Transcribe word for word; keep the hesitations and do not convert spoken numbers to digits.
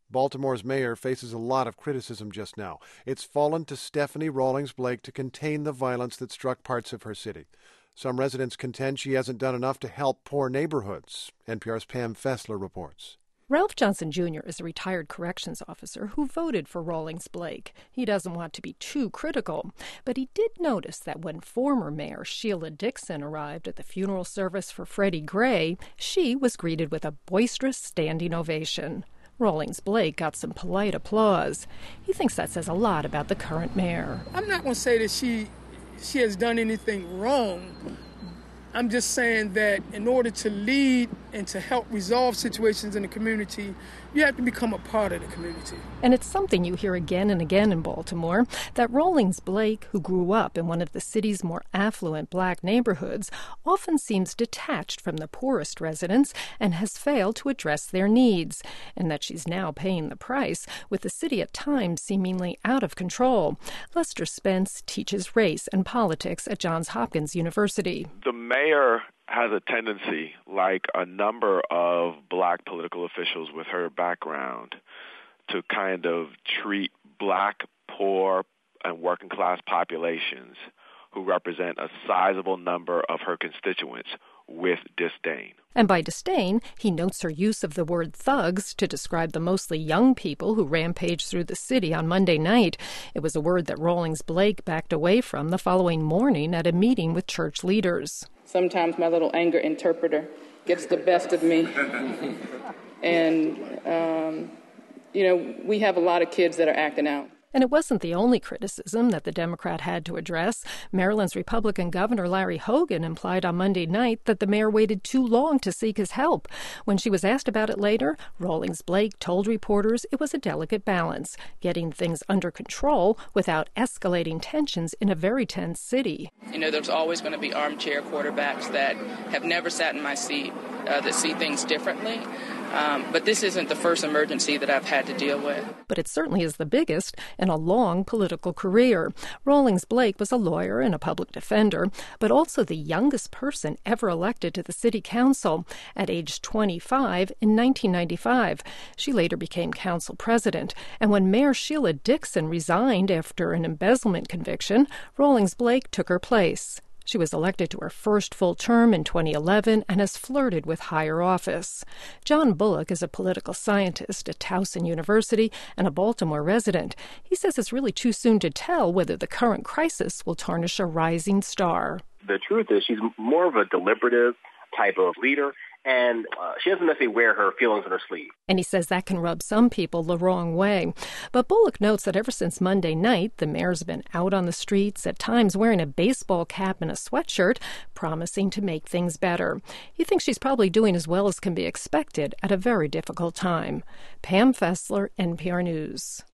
Baltimore's mayor faces a lot of criticism just now. It's fallen to Stephanie Rawlings Blake to contain the violence that struck parts of her city. Some residents contend she hasn't done enough to help poor neighborhoods. N P R's Pam Fessler reports. Ralph Johnson Junior is a retired corrections officer who voted for Rawlings Blake. He doesn't want to be too critical, but he did notice that when former Mayor Sheila Dixon arrived at the funeral service for Freddie Gray, she was greeted with a boisterous standing ovation. Rawlings Blake got some polite applause. He thinks that says a lot about the current mayor. I'm not going to say that she she has done anything wrong. I'm just saying that in order to lead and to help resolve situations in the community, you have to become a part of the community. And it's something you hear again and again in Baltimore, that Rawlings Blake, who grew up in one of the city's more affluent black neighborhoods, often seems detached from the poorest residents and has failed to address their needs, and that she's now paying the price, with the city at times seemingly out of control. Lester Spence teaches race and politics at Johns Hopkins University. The mayor has a tendency, like a number of black political officials with her background, to kind of treat black, poor, and working class populations who represent a sizable number of her constituents with disdain. And by disdain, he notes her use of the word thugs to describe the mostly young people who rampaged through the city on Monday night. It was a word that Rawlings Blake backed away from the following morning at a meeting with church leaders. Sometimes my little anger interpreter gets the best of me. And, um, you know, we have a lot of kids that are acting out. And it wasn't the only criticism that the Democrat had to address. Maryland's Republican Governor Larry Hogan implied on Monday night that the mayor waited too long to seek his help. When she was asked about it later, Rawlings Blake told reporters it was a delicate balance, getting things under control without escalating tensions in a very tense city. You know, there's always going to be armchair quarterbacks that have never sat in my seat, uh, that see things differently. Um, but this isn't the first emergency that I've had to deal with. But it certainly is the biggest in a long political career. Rawlings Blake was a lawyer and a public defender, but also the youngest person ever elected to the city council at age twenty-five in nineteen ninety-five. She later became council president. And when Mayor Sheila Dixon resigned after an embezzlement conviction, Rawlings Blake took her place. She was elected to her first full term in twenty eleven and has flirted with higher office. John Bullock is a political scientist at Towson University and a Baltimore resident. He says it's really too soon to tell whether the current crisis will tarnish a rising star. The truth is she's more of a deliberative type of leader, and uh, she doesn't necessarily wear her feelings on her sleeve. And he says that can rub some people the wrong way. But Bullock notes that ever since Monday night, the mayor's been out on the streets, at times wearing a baseball cap and a sweatshirt, promising to make things better. He thinks she's probably doing as well as can be expected at a very difficult time. Pam Fessler, N P R News.